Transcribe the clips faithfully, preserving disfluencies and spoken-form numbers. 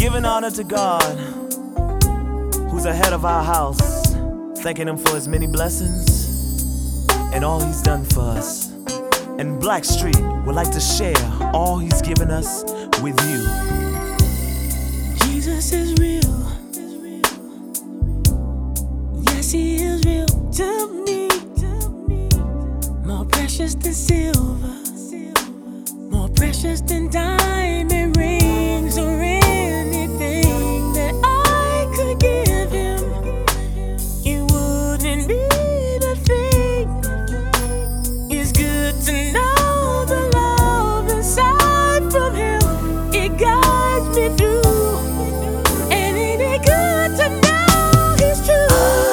Giving honor to God, who's ahead of our house, thanking Him for His many blessings and all He's done for us. And Blackstreet would like to share all He's given us with you. Jesus is real. Yes, He is real to me. More precious than silver, more precious than diamond rings or anything that I could give Him. It wouldn't be the thing. It's good to know the love inside from Him. It guides me through, and ain't it good to know He's true?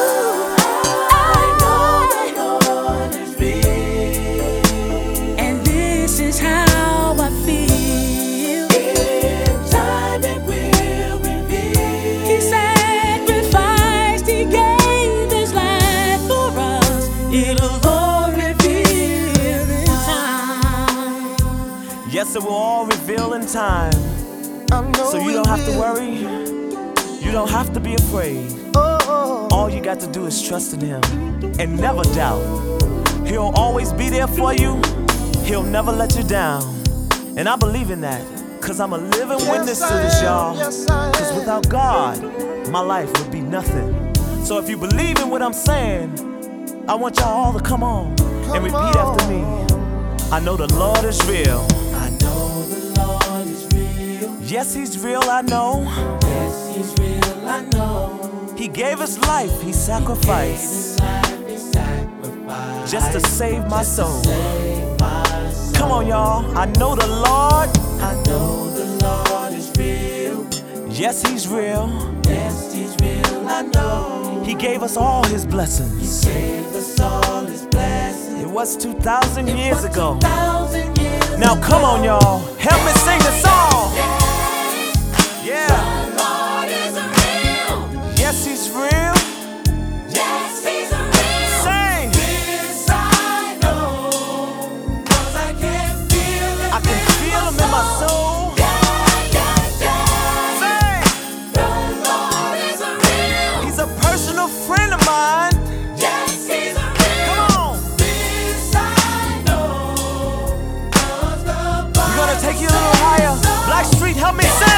Yes, it will all reveal in time. So you don't have to worry. You don't have to be afraid. All you got to do is trust in Him and never doubt. He'll always be there for you. He'll never let you down. And I believe in that, cause I'm a living witness to this, y'all. Cause without God, my life would be nothing. So if you believe in what I'm saying, I want y'all all to come on and repeat after me. I know the Lord is real. I know the Lord is real. Yes, He's real, I know. Yes, He's real, I know. He gave His life, He sacrificed, He gave His life, He sacrificed just to save my just soul. To save my soul. Come on, y'all. I know the Lord. I know the Lord is real. Yes, He's real. Yes, He's real, I know. He gave us all His blessings. He gave us all His blessings. It was two thousand years ago. two thousand years Now come on, y'all. Help me sing the song. Yeah. The Lord is real. Yes, He's real. Yes, He's real. Sing. This I know, 'cause I can feel Him. I can feel Him in my soul. Yeah, yeah, yeah. Sing. The Lord is real. He's a personal friend of mine. Yes, He's real. Come on. This I know, 'cause the We're gonna take you a little higher. Blackstreet, help me sing.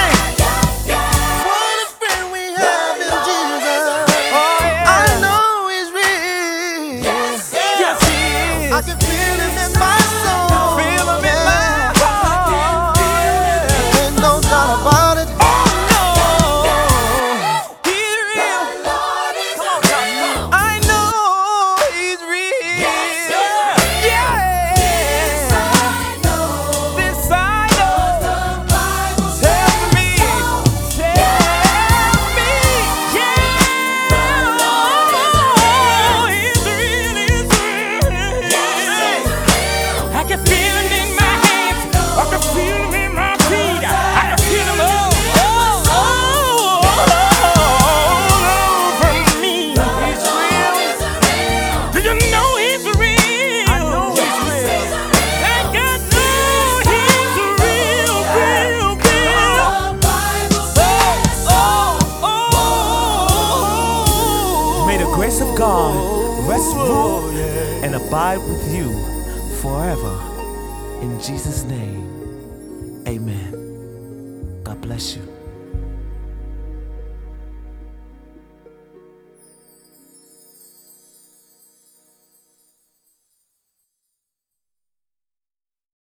I can feel Him in my soul. Feel Him in my heart. Ain't no doubt about it. Oh no, He's real. Come on, come on. I know He's real. Yeah. This I know. Tell me, tell me, yeah. He's real, He's real. I can feel Him in my hands. I can feel Him in my feet. I can feel Him all, all, all over me. He's real. Do you know He's real? I know He's real. Thank God, know He's real, real, real. Oh, oh, oh. May the grace of God rest, rule, and abide with you forever. In Jesus' name, amen. God bless you.